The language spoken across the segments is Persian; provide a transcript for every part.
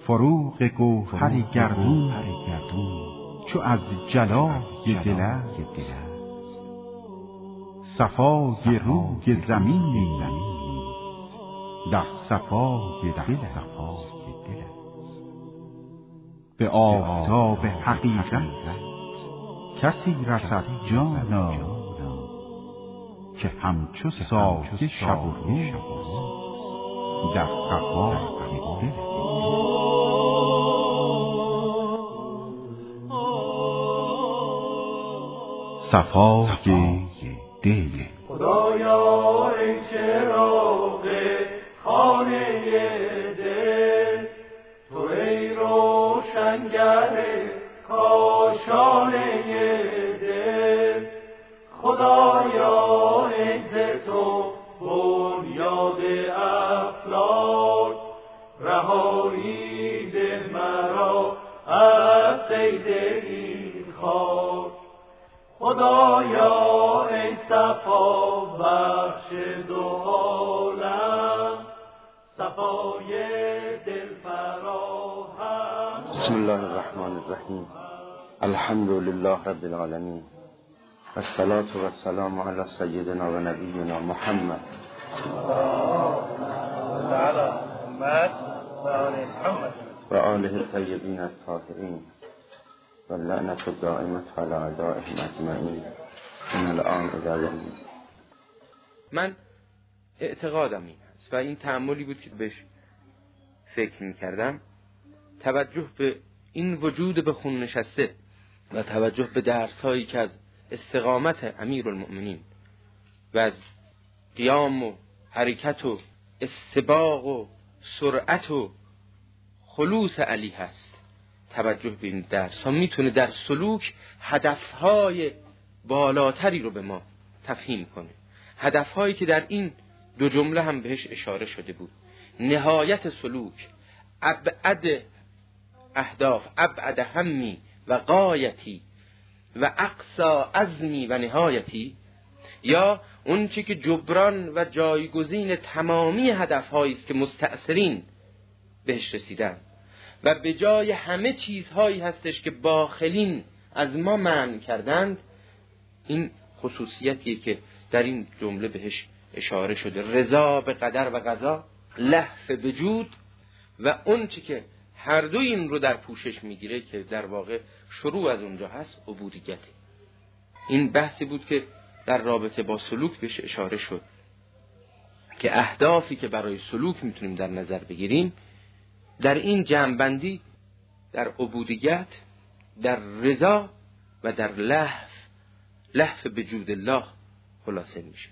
فروغ گوهر گردون چو از جلای دل است، صفای روی زمین در صفای دل است. به آفتاب حقیقت کسی رسد جانا، که همچو سایه شب و روز در قفای دل است. صفای دل. خدایا ای چراغ خانه دل، تو ای روشنگر کاشانه دل، خدایا ای ز تو بنیاد افلاک، رهایی ده مرا از قید این خاک. خدایا ای صفا بخش دو عالم، صفای دل فراهم. بسم الله الرحمن الرحیم. الحمد لله رب العالمین، الصلاة و السلام علی سیدنا و نبینا محمد و آله الطیبین الطاهرین و لعنت الدائمة علی اعدائهم اجمعین من الآن الی یوم الدین. من اعتقادم این هست و این تأملی بود که بهش فکر می‌کردم، توجه به این وجود به خون نشسته و توجه به درس‌هایی که از استقامت امیرالمؤمنین و از قیام و حرکت و استباق و سرعت و خلوص علی هست، توجه به این درس‌ها میتونه در سلوک هدف‌های بالاتری رو به ما تفهیم کنه، هدف‌هایی که در این دو جمله هم بهش اشاره شده بود. نهایت سلوک، ابعد اهداف، ابعد همی و غایتی و اقصا عزمی و نهایتی، یا اون چی که جبران و جایگزین تمامی هدف‌هایی است که مستأثرین بهش رسیدن و به جای همه چیزهایی هستش که باخلین از ما منع کردند. این خصوصیتیه که در این جمله بهش اشاره شده، رضا به قدر و قضا، لهف وجود و اون چی که هر دو این رو در پوشش میگیره که در واقع شروع از اونجا هست، عبودیت. این بحثی بود که در رابطه با سلوک بهش اشاره شد که اهدافی که برای سلوک میتونیم در نظر بگیریم در این جمع‌بندی در عبودیت، در رضا و در لهف وجود الله خلاصه میشه.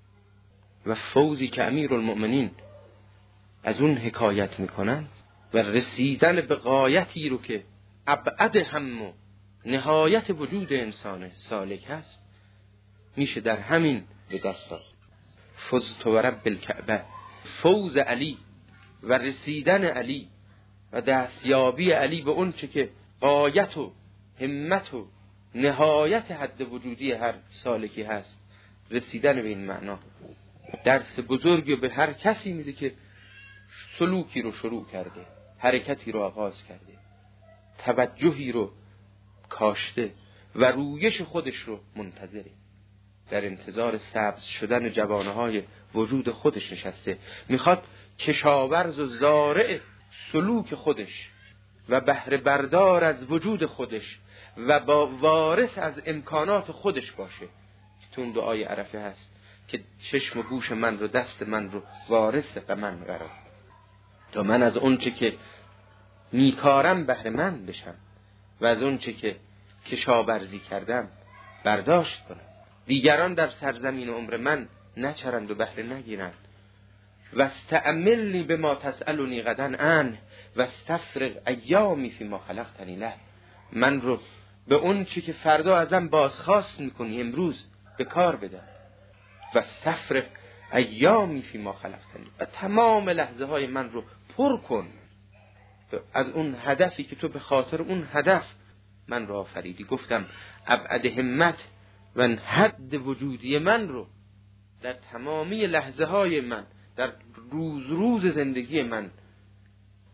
و فوزی که امیرالمؤمنین از اون حکایت میکنن و رسیدن به غایتی رو که ابعد هم و نهایت وجود انسان سالک هست، میشه در همین به دست داد. فزت و رب الکعبه، فوز علی و رسیدن علی و دستیابی علی به اون چه که غایت و همت و نهایت حد وجودی هر سالکی هست، رسیدن به این معنا درس بزرگی به هر کسی میده که سلوکی رو شروع کرده، حرکتی رو آغاز کرده، توجهی رو کاشته و رویش خودش رو منتظره، در انتظار سبز شدن جوانه‌های وجود خودش نشسته، میخواد کشاورز و زارع سلوک خودش و بهره بردار از وجود خودش و با وارث از امکانات خودش باشه. تو اون دعای عرفه هست که چشم و گوش من رو، دست من رو وارث به من قرار تا من از اون چه که میکارم بهره مند بشم و از اون چه که کشاورزی کردم برداشت کنم، دیگران در سرزمین عمر من نچرند و بهره نگیرند. و استعملنی به ما تسألونی غدا عنه و استفرغ ایامی فی ما خلقتنی له، من رو به اون چی که فردا ازم بازخواست میکنی امروز به کار بده. و استفرغ ایامی فی ما خلقتنی، و تمام لحظه های من رو پر کن از اون هدفی که تو به خاطر اون هدف من رو آفریدی. گفتم ابعد همت و حد وجودی من رو در تمامی لحظه های من، در روز زندگی من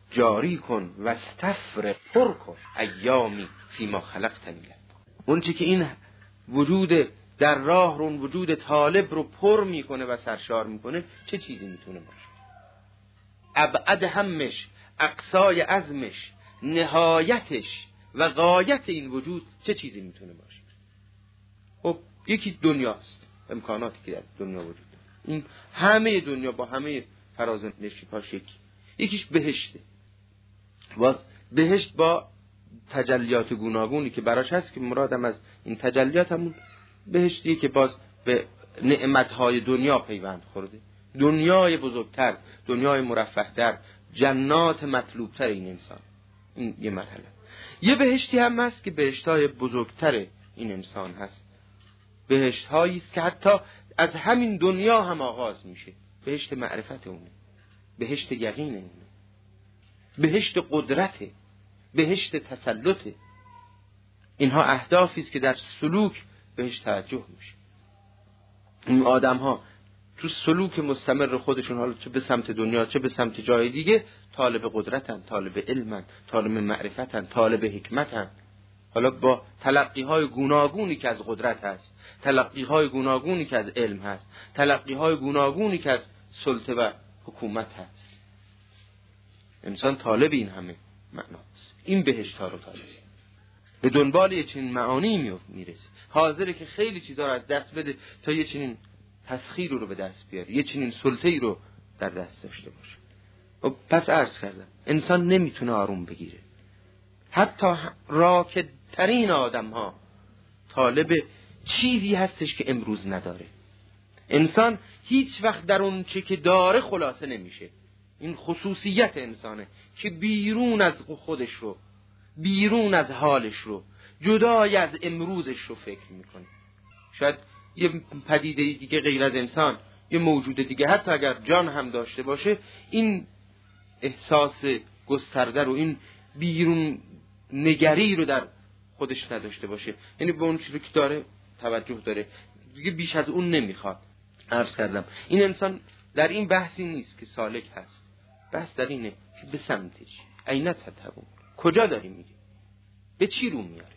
جاری کن و استفرغ پر کن ایامی فیما خلقتنی لک. اون چی که این وجود در راه رو، اون وجود طالب رو پر میکنه و سرشار میکنه، چه چیزی میتونه باشه؟ ابعد همش، اقصای عزمش، نهایتش و غایت این وجود چه چیزی میتونه باشه؟ خب یکی دنیاست، امکاناتی که در دنیا وجود داره. این همه دنیا با همه فراز و نشیب‌هاش یکیش بهشته. باز بهشت با تجلیات گوناگونی که براش هست، که مرادم از این تجلیات همون بهشتیه که باز به نعمتهای دنیا پیوند خورده. دنیای بزرگتر، دنیای مرفه‌تر، جنات مطلوبتر این انسان. این یه مرحله. یه بهشتی هم هست که بهشت‌های بزرگتر این انسان هست. بهشت‌هایی است که حتی از همین دنیا هم آغاز میشه. بهشت معرفت اونه، بهشت یقین اونه، بهشت قدرته، بهشت تسلطه. اینها اهدافی است که در سلوک بهش توجه میشه. این آدم‌ها تو سلوک مستمر خودشون، حالا چه به سمت دنیا چه به سمت جای دیگه، طالب قدرتن، طالب علمن، طالب معرفتن، طالب حکمتن. حالا با تلقی‌های گوناگونی که از قدرت هست، تلقی‌های گوناگونی که از علم هست، تلقی‌های گوناگونی که از سلطه و حکومت هست. انسان طالب این همه معناست. این بهشت‌ها رو طالب، به دنبال یه چنین معانی میرسه، حاضره که خیلی چیزا رو از دست بده تا یه چنین تسخیر رو به دست بیاره، یه چنین سلطه‌ای رو در دست داشته باشه. و پس عرض کردم انسان نمیتونه آروم بگیره. حتی راکدترین آدم‌ها طالب چیزی هستش که امروز نداره. انسان هیچ وقت در اون چه که داره خلاصه نمیشه. این خصوصیت انسانه که بیرون از خودش رو، بیرون از حالش رو، جدای از امروزش رو فکر میکنه. شاید یه پدیده دیگه غیر از انسان، یه موجود دیگه، حتی اگر جان هم داشته باشه، این احساس گسترده رو، این بیرون نگری رو در خودش نداشته باشه. یعنی به اون چیزی که داره توجه داره، دیگه بیش از اون نمیخواد. عرض کردم این انسان در این بحثی نیست که سالک هست، بحث در اینه که به سمتش عینت تتبون، کجا داری میگه، به چی رو میاره،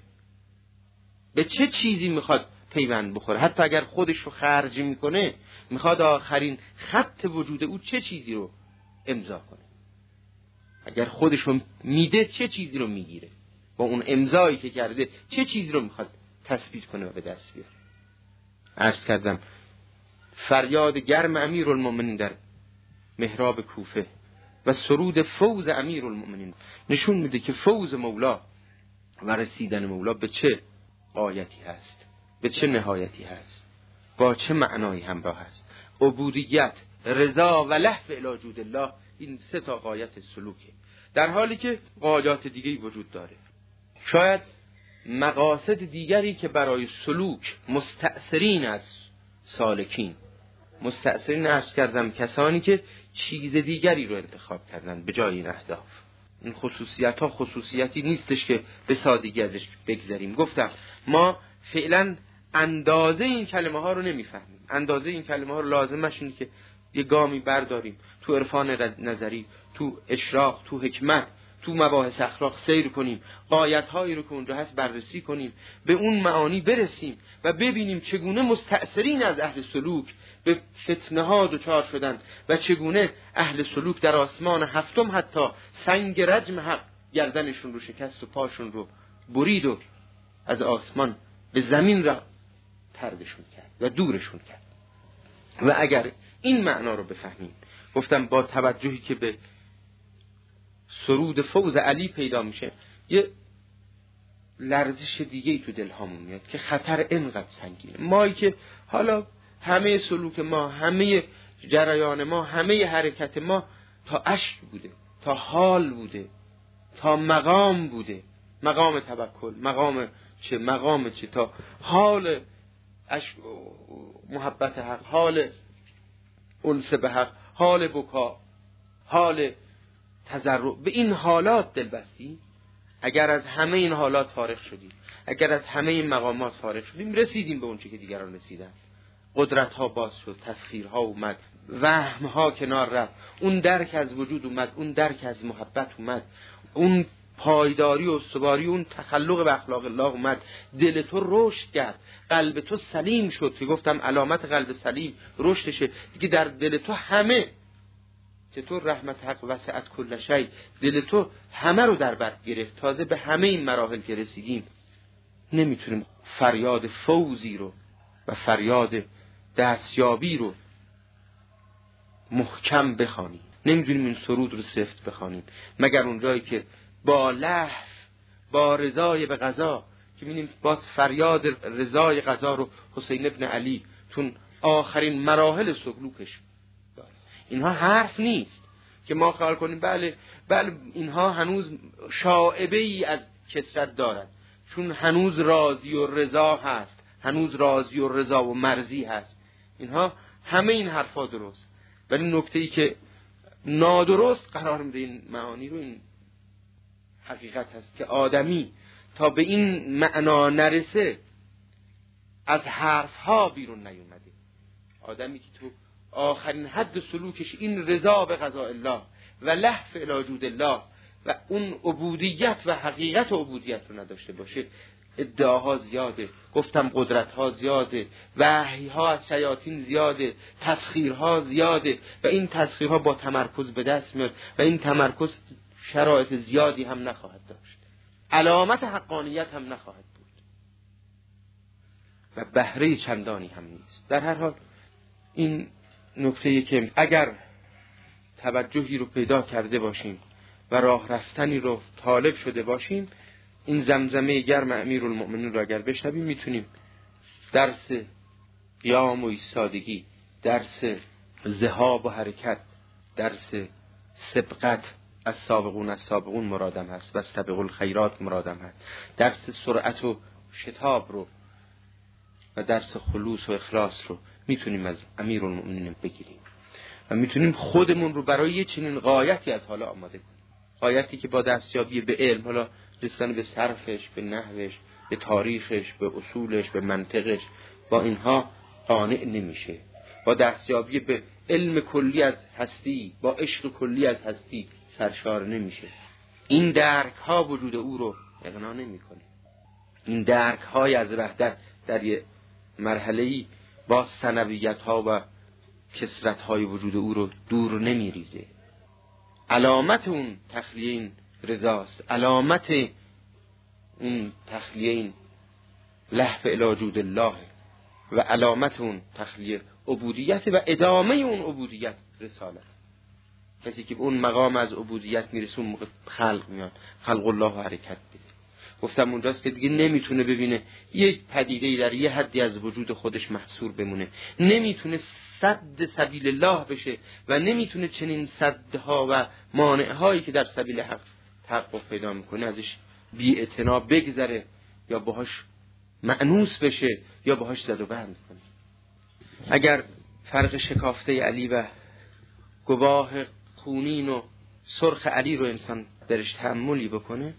به چه چیزی میخواد پیوند بخوره. حتی اگر خودش رو خرج میکنه، میخواد آخرین خط وجود او چه چیزی رو امضا کنه. اگر خودش رو میده چه چیزی رو میگیره، با اون امضایی که کرده چه چیزی رو میخواد تثبیت کنه و به دست بیاره. عرض کردم فریاد گرم امیرالمومنین در محراب کوفه و سرود فوز امیرالمومنین نشون میده که فوز مولا و رسیدن مولا به چه غایتی هست، به چه نهایتی هست، با چه معنایی همراه هست. عبودیت، رضا و لهو الی وجود الله، این سه تا غایت سلوکه، در حالی که غایات دیگه‌ای وجود داره. شاید مقاصد دیگری که برای سلوک مستأثرین از سالکین، مستأثرین عرض کردم کسانی که چیز دیگری رو انتخاب کردن به جای این اهداف. این خصوصیت ها خصوصیتی نیستش که به سادگی ازش بگذریم. گفتم ما فعلا اندازه این کلمه ها رو نمیفهمیم. اندازه این کلمه ها رو لازمش اینه که یه گامی برداریم تو عرفان نظری، تو اشراق، تو حکمت، تو مباحث اخلاق سیر کنیم، غایت هایی رو که اونجا هست بررسی کنیم، به اون معانی برسیم و ببینیم چگونه مستأثرین از اهل سلوک به فتنه ها دچار شدن و چگونه اهل سلوک در آسمان هفتم حتی سنگ رجم حق گردنشون رو شکست و پاشون رو برید و از آسمان به زمین را پردشون کرد و دورشون کرد. و اگر این معنا رو بفهمیم، گفتم با توجهی که به سرود فوز علی پیدا میشه، یه لرزش دیگه ای تو دلهامون میاد که خطر اینقدر سنگینه. مایی که حالا همه سلوک ما، همه جریان ما، همه حرکت ما تا عشق بوده، تا حال بوده، تا مقام بوده، مقام توکل، مقام چه تا حال عشق، محبت حق، حال انس به حق، حال بکا، حال تضرع. به این حالات دل بستی. اگر از همه این حالات فارغ شدیم، اگر از همه این مقامات فارغ شدیم، رسیدیم به اون چیزی که دیگران رسیدن. قدرت ها باز شد، تسخیر ها اومد، وهم ها کنار رفت، اون درک از وجود اومد، اون درک از محبت اومد، اون پایداری و استواری، اون تخلق به اخلاق الله اومد، دل تو رشد کرد، قلب تو سلیم شد که گفتم علامت قلب سلیم رشدشه دیگه. در دل تو همه، چطور رحمت حق وسعت کل شی، دل تو همه رو در بر گرفت. تازه به همه این مراحل که رسیدیم نمیتونیم فریاد فوزی رو و فریاد دستیابی رو محکم بخوانیم، نمیدونیم این سرود رو سفت بخوانیم مگر اونجایی که با لحظ، با رضای به قضا، که می‌بینیم باز فریاد رضای قضا رو حسین ابن علی تون آخرین مراحل سلوکش داره. اینها حرف نیست که ما خیال کنیم بله اینها هنوز شائبه ای از کثرت دارد، چون هنوز راضی و رضا هست، هنوز راضی و رضا و مرضی هست. اینها همه این حرفا درست، ولی نکته‌ای که نادرست قرار میده این معانی رو، این حقیقت هست که آدمی تا به این معنا نرسه از حرفها بیرون نیومده. آدمی که تو آخرین حد سلوکش این رضا به قضاء الله و لهف الی وجود الله و اون عبودیت و حقیقت عبودیت رو نداشته باشه، ادعاها زیاده، گفتم قدرتها زیاده، وحیها از شیاطین زیاده، تسخیرها زیاده و این تسخیرها با تمرکز به دست میاد و این تمرکز شرایط زیادی هم نخواهد داشت، علامت حقانیت هم نخواهد بود و بهره چندانی هم نیست. در هر حال این نکته‌ای که اگر توجهی رو پیدا کرده باشیم و راه رفتنی رو طالب شده باشیم، این زمزمه گرم امیرالمؤمنین رو اگر بشنویم میتونیم درس قیام و ایستادگی، درس ذهاب و حرکت، درس سبقت از سابقون مرادم هست و استبقوا الخیرات مرادم هست، درس سرعت و شتاب رو و درس خلوص و اخلاص رو میتونیم از امیرالمؤمنین بگیریم و میتونیم خودمون رو برای یه چنین غایتی از حالا آماده کنیم، غایتی که با دستیابی به علم، حالا رسیدن به صرفش، به نحوش، به تاریخش، به اصولش، به منطقش، با اینها قانع نمیشه. با دستیابی به علم کلی از هستی، با عشق کلی از هستی سرشار نمیشه. این درک ها وجود او رو اغنا نمیکنه. این درک های از وحدت در یه مرحله‌ای با ثانویت ها و کثرت های وجود او رو دور نمیریزه. علامت اون تخلیه این رضاست، علامت اون تخلیه این لهف الی وجود الله و علامت اون تخلیه عبودیت و ادامه اون عبودیت رسالت. کسی که به اون مقام از عبودیت میرسه اون موقع خلق میاد، خلق الله و حرکت بده. گفتم اونجاست که دیگه نمیتونه ببینه یک پدیده‌ای در یه حدی از وجود خودش محصور بمونه، نمیتونه سد سبیل الله بشه و نمیتونه چنین سدها و مانعهایی که در سبیل حق تحقق پیدا میکنه ازش بی اعتنا بگذره یا باهاش مأنوس بشه یا باهاش زد و بند کنه. اگر فرق شکافته علی و گواه خونین و سرخ علی رو انسان درش تأملی بکنه،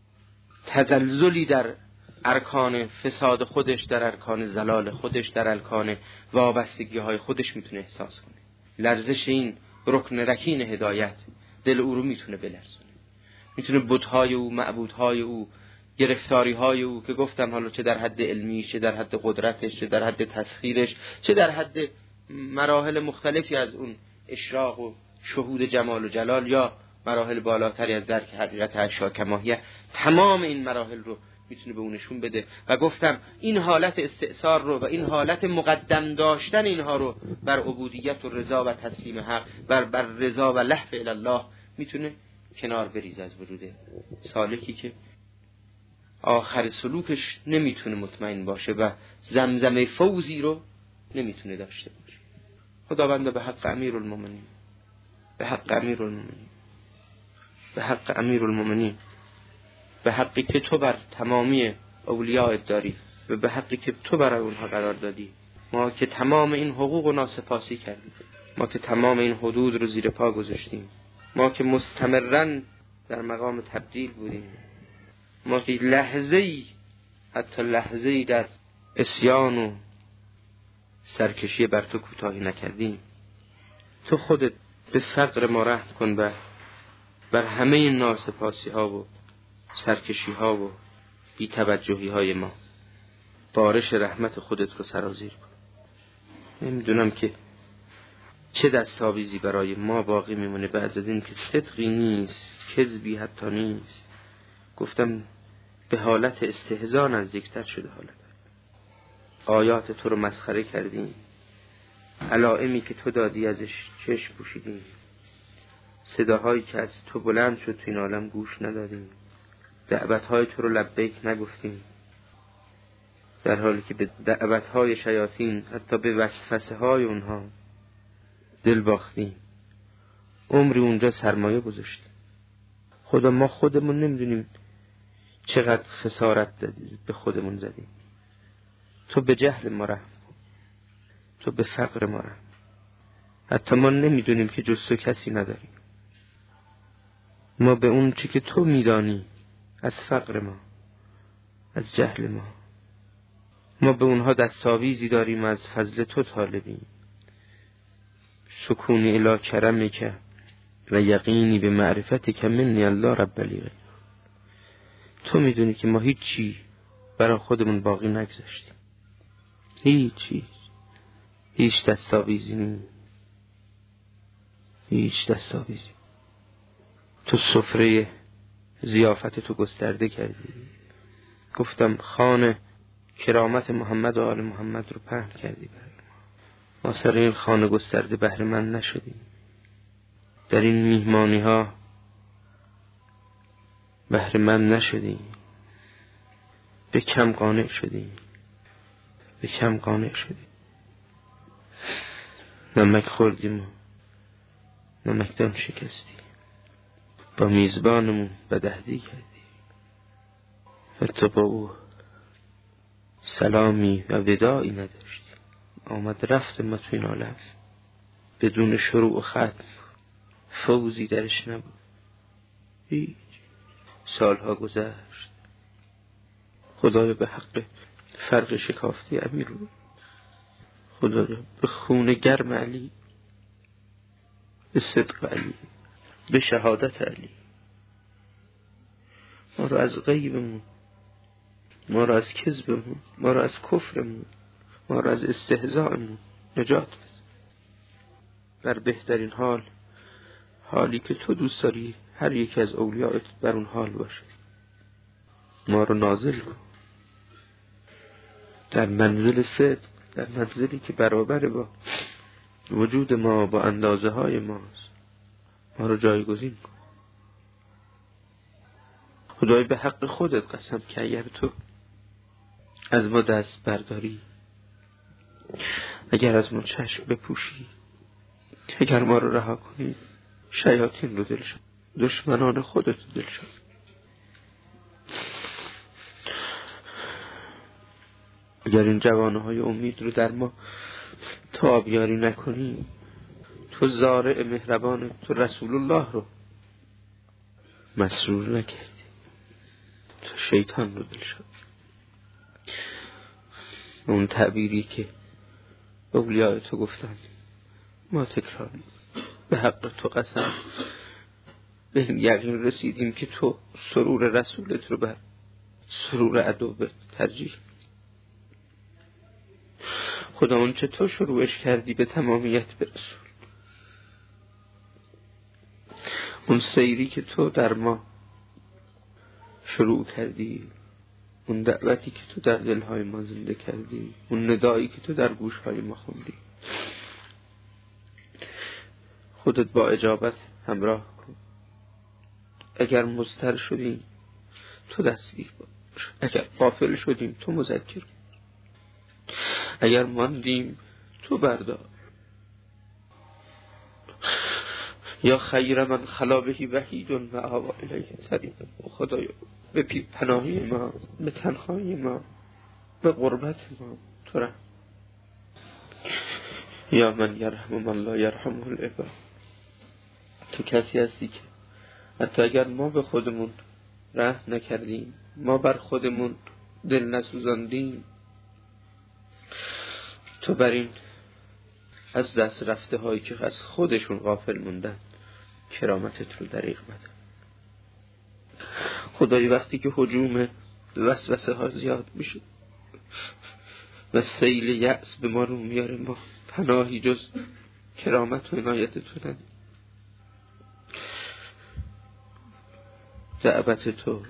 تزلزلی در ارکان فساد خودش، در ارکان زلال خودش، در ارکان وابستگی های خودش میتونه احساس کنه. لرزش این رکن رکین هدایت دل او رو میتونه بلرزونه، میتونه بت‌های او، معبودهای او، گرفتاری‌های او که گفتم حالا چه در حد علمی، چه در حد قدرتش، چه در حد تسخیرش، چه در حد مراحل مختلفی از اون اشراق و شهود جمال و جلال یا مراحل بالاتری از درک حقیقت اشیا کماهیه، تمام این مراحل رو میتونه به اون نشون بده و گفتم این حالت استئثار رو و این حالت مقدم داشتن اینها رو بر عبودیت و رضا و تسلیم حق، بر رضا و لهف الی الله میتونه کنار بریزه از وجود سالکی که آخر سلوکش نمیتونه مطمئن باشه و زمزمه فوزی رو نمیتونه داشته باشه. خداوند به حق امیرالمؤمنین، به حق امیرالمؤمنین، به حق امیرالمؤمنین، به حقی که تو بر تمامی اولیاء داری و به حقی که تو بر اونها قرار دادی، ما که تمام این حقوق رو ناسپاسی کردیم، ما که تمام این حدود رو زیر پا گذاشتیم، ما که مستمرن در مقام تبدیل بودیم، ما که لحظه‌ای حتی لحظه‌ای در عصیان و سرکشی بر تو کوتاهی نکردیم، تو خودت به فقر ما رحم کن و بر همه ناسپاسی ها و سرکشی ها و بی توجهی های ما بارش رحمت خودت رو سرازیر کن. نمیدونم که چه دستاویزی برای ما باقی میمونه بعد از این که صدقی نیست، کذبی حتی نیست. گفتم به حالت استهزا نزدیکتر شده حالت. آیات تو رو مسخره کردیم، علائمی که تو دادی ازش چشم پوشیدیم، صداهایی که از تو بلند شد تو این عالم گوش ندادیم، دعوتهای تو رو لبیک نگفتیم، در حالی که به دعوتهای شیاطین حتی به وسوسه های اونها دل باختیم. عمری اونجا سرمایه گذاشتیم. خدا ما خودمون نمیدونیم چقدر خسارت به خودمون زدیم. تو به جهل ما رحم کن، تو به فقر ما رحم. حتی ما نمیدونیم که جز تو کسی نداریم. ما به اون چی که تو میدانی از فقر ما، از جهل ما به اونها دستاویزی داریم، از فضل تو طالبیم. سکونی الی کرمک و یقینی به معرفتک منی الله رب لیغ. تو میدونی که ما هیچی برای خودمون باقی نگذاشتیم، هیچ دستاویزی نیست، هیچ دستاویزی. تو سفره ضیافت تو گسترده کردی. گفتم خوان کرامت محمد و آل محمد رو پهن کردی برای ما سر این خانه گسترده بهره مند نشدیم. در این میهمانی ها بهره مند نشدیم. به کم قانع شدیم. نمک خوردیم و نمکدان شکستیم. با میزبانمون بدهدی کردیم. حتی با او سلامی و وداعی نداشتیم. آمد رفت ما تو این عالم بدون شروع و ختم، فوزی درش نبود. هیچ. سالها گذشت. خدایا به حق فرق شکافتی امیر رو، خدایا به خون گرم علی، به صدق علی، به شهادت علی، ما رو از غیبمون، ما رو از کذبمون، ما رو از کفرمون، ما رو از استهزائمون نجات بده. بر بهترین حالی که تو دوست داری هر یکی از اولیائت بر اون حال باشه. ما رو نازل کن در منزل صدق، در منزلی که برابر با وجود ما، با اندازه های ماست. ما رو جایگزین کن. خدای به حق خودت قسم که اگر تو از ما دست برداری، اگر از ما چشم بپوشی، اگر ما رو رها کنی، شیاطین رو دل شد، دشمنان خودت رو دل شد. اگر این جوانه های امید رو در ما تو آبیاری نکنی، تو زارع مهربان، تو رسول الله رو مسرور نکردی، تو شیطان رو دل شد. اون تعبیری که اولیاء تو گفتن ما تکرار به حق تو قسم به این یقین رسیدیم که تو سرور رسولت رو بر سرور عدوت ترجیح. خدا اون چه تو شروعش کردی به تمامیت برسول. اون سیری که تو در ما شروع کردی، اون دعوتی که تو در دلهای ما زنده کردی، اون ندایی که تو در گوشهای ما خوندی، خودت با اجابت همراه کن. اگر مضطر شدیم تو دستگیر باش، اگر غافل شدیم تو مذکر کن، اگر ماندیم تو بردار. یا خیر من خلا بهی وحید و آوا الیه طریق. خدایا به پناهی ما، به تنهایی ما، به غربت ما تو رحم. یا من یرحم من لا یرحمه العباد. تو کسی هستی که حتی اگر ما به خودمون رحم نکردیم، ما بر خودمون دل نسوزاندیم، تو بر این از دست رفته هایی که از خودشون غافل موندن کرامتت رو دریغ مدن. خدای وقتی که هجوم وسوسه ها زیاد میشه و سیل یأس به ما رو میاره، ما پناهی جز کرامت و عنایت تو ندیم. دعوت تو،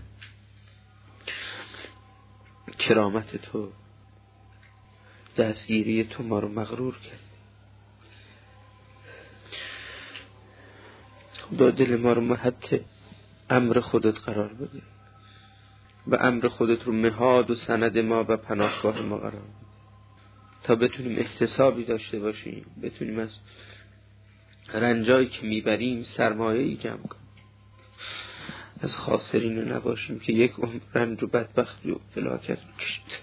کرامت تو، دستگیری تو ما رو مغرور کرد. خدا دل ما رو محط امر خودت قرار بده و امر خودت رو نهاد و سند ما و پناهگاه ما قرار بده تا بتونیم احتسابی داشته باشیم، بتونیم از رنجایی که میبریم سرمایه‌ای جمع کنیم، از خاسرین رو نباشیم که یک عمر رنج و بدبختی و فلاکت میکشید.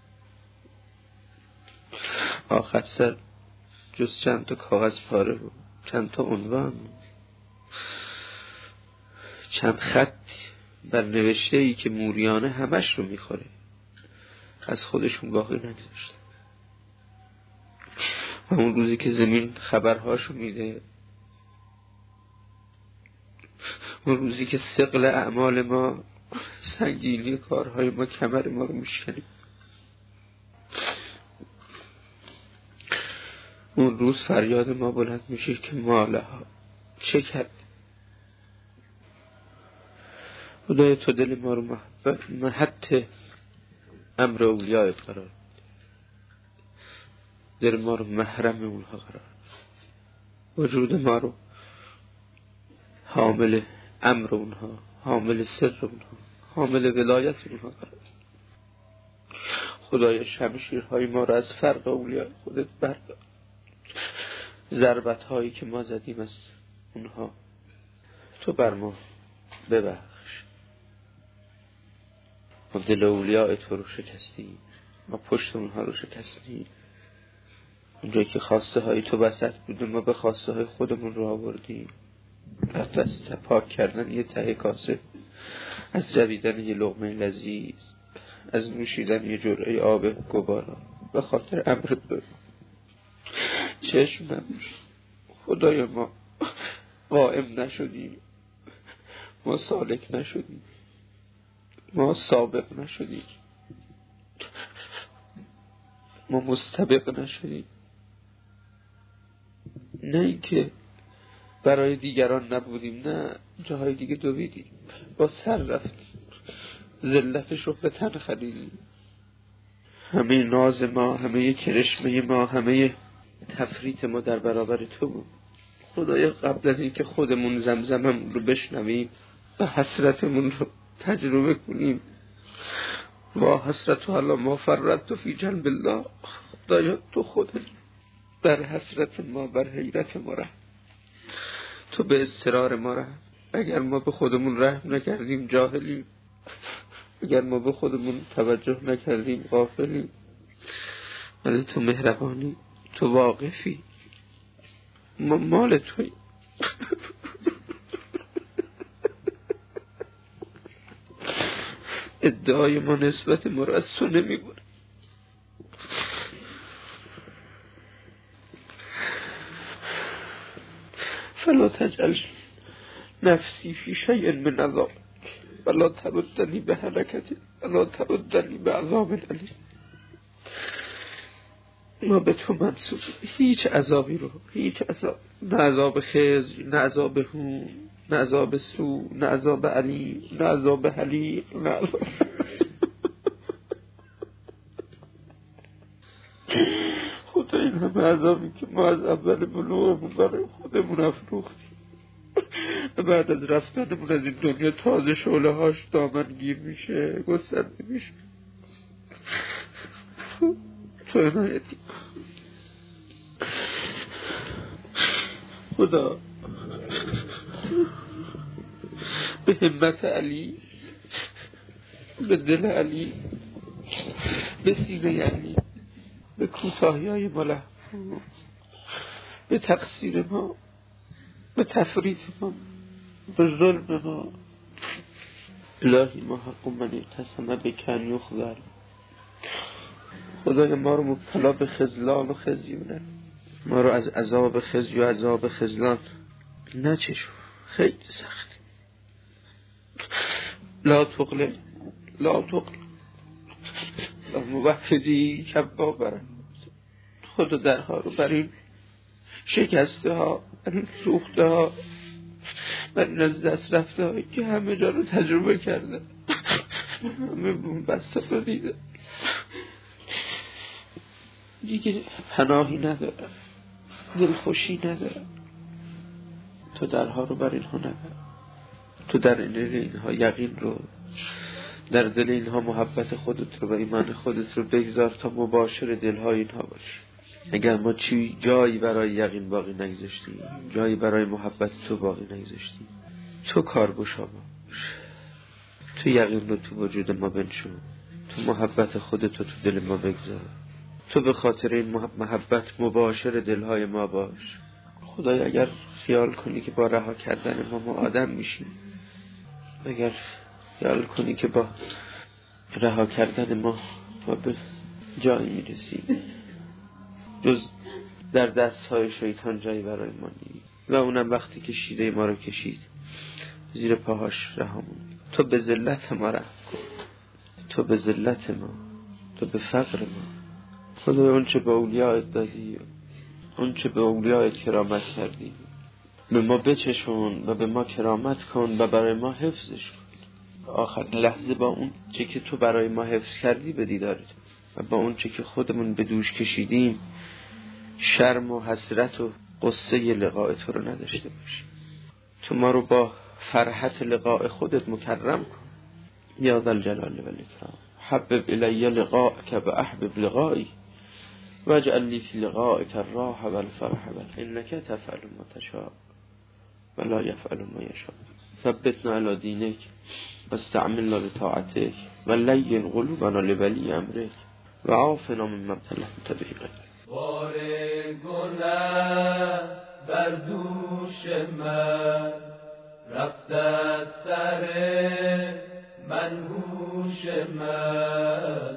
آخر سر جز چند تا کاغذ پاره و چند تا عنوان، چند خط بر نوشته ای که موریانه همش رو میخوره، از خودشون باقی نگذاشتن. و اون روزی که زمین خبرهاشو میده، اون روزی که ثقل اعمال ما، سنگینی کارهای ما کمر ما رو میشکنیم، اون روز فریاد ما بلند میشه که مالها چه کرد. خدای تو دل ما رو محط امر اولیای قرار، دل ما رو محرم اونها قرار، وجود ما رو حامل امر اونها، حامل سر اونها، حامل ولایت اونها قرار. خدای شمشیرهای ما رو از فرق اولیای خودت بردار. ضربت هایی که ما زدیم از اونها تو بر ما ببخش. ما دل اولیای تو رو شکستیم، ما پشت اونها رو شکستیم. اونجایی که خواسته های تو وسط بوده ما به خواسته های خودمون رو آوردیم. از دست پاک کردن یه ته کاسه، از جویدن یه لقمه لذیذ، از نوشیدن یه جرعه آب گوارا به خاطر امر تو. چشم نمیشه خدای ما قائم نشدیم، ما سالک نشدیم، ما سابق نشدیم، ما مستبق نشدیم. نه اینکه برای دیگران نبودیم، نه جاهای دیگه دویدیم، با سر رفتیم، ذلتش رو به تن خریدیم. همه ناز ما، همه کرشمه ما، همه تفریط ما در برابر تو بود. خدایا قبل از این که خودمون زمزممون رو بشنویم و حسرتمون رو تجربه کنیم، و حسرت علی ما فرطت فی جنب الله، خدایا تو خودت بر حسرت ما، بر حیرت ما رحم، تو به اضطرار ما رحم. اگر ما به خودمون رحم نکردیم جاهلیم، اگر ما به خودمون توجه نکردیم غافلیم، ولی تو مهربانی، تو واقفی، ما مال توی. ادعای ما نسبت ما رو از تو نمیبره. فلا تجعل نفسی فی شیء من عذابک ولا تردنی به حرکتی ولا تردنی به عذاب علی. ما به تو منصوب، هیچ عذابی رو، هیچ عذاب، نه عذاب خزی، نه عذاب هون، نه عذاب سو، نه عذاب علی، نه عذاب حلی، نه عذاب خدا این همه عذابی که ما از اول بلوغمون برای خودمون افروختیم، بعد از رفتنمون از این دنیا تازه شعله هاش دامنگیر میشه، گسترده میشه. تو عنایتی خدا، به همت علی، به دل علی، به سینه علی، به کوتاهی های ما، به تقصیر ما، به تفریط ما، به ظلم ما. الهی ما حق من اعتصم بکن یخذل. خدای ما رو مبتلا به خذلان و خزی نکن. ما رو از عذاب خزی و عذاب خذلان نچشون، خیلی سخت. لا تقلق لا تقلق موحدی کبا برن. خدا درها رو بر این شکسته ها، بر این سوخته ها، بر این از دست رفته هایی که همه جا رو تجربه کرده، همه بون بسته رو دیده، دیگه پناهی نداره، دلخوشی نداره. تو درها رو بر اینها نبر. تو در دل اینها یقین رو، در دل اینها محبت خودت رو و ایمان خودت رو بگذار تا مباشر دلهای اینها باش. اگر ما جایی برای یقین باقی نگذاشتیم، جایی برای محبت تو باقی نگذاشتیم، تو کارگشا باش. تو یقین رو تو وجود ما بنشو، تو محبت خودت رو تو دل ما بگذار، تو به خاطر این محبت مباشر دلهای ما باش. خدای اگر خیال کنی که با رها کردن ما آدم میشیم، اگر خیال کنی که با رها کردن ما به جایی میرسیم جز در دستهای شیطان جایی برای ما نیست، و اونم وقتی که شیره ما رو کشید زیر پاهاش رهامون. تو به ذلت ما رحم کن، تو به ذلت ما، تو به فقر ما. خدا اون چه به اولیایت دادی، اون چه به اولیایت کرامت کردی، به ما بچشون و به ما کرامت کن و برای ما حفظش کن. آخر لحظه با اون چه که تو برای ما حفظ کردی به دیدارت و با اون چه که خودمون به دوش کشیدیم شرم و حسرت و قصه لقاء تو رو نداشته باشیم. تو ما رو با فرحت لقاء خودت مکرم کن یا ذا الجلال و الاکرام. حبب الی لقاءک و احبب لقائی واجعل لی فی لقائک الراحة والفرح انک تفعل ما تشاء ولا یفعل ما یشاء. ثبتنا علی دینک واستعملنا لطاعتک ولین قلوبنا لولی امرک وعافنا ممن ابتليت به غیرک. بار گناه بر دوش من رفت از سر منهوش من،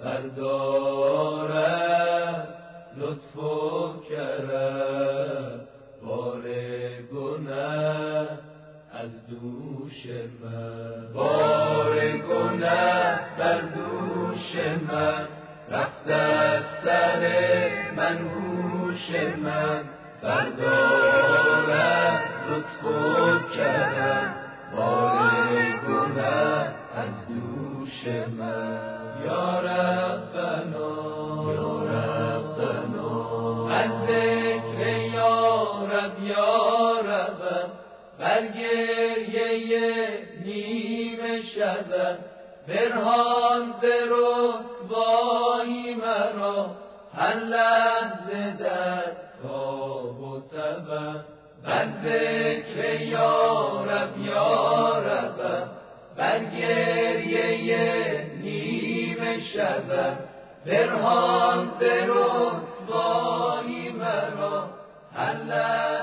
بردارم لطف و کرم بار گناه از دوش من. بار گناه بر دوش من رفت از سر منهوش من، بردارم لطف و کرم بار گناه از دوش من. یا ربنا یا ربنا از ذکر یا رب یا ربم بر گریه نیمه شبم، برهان ز رسوایی مرا هر لحظه در خواب و تبم. بر ذکر یا رب یا ربم بر گریه نیمه شبم، برهان ز رسوایی مرا هر لحظه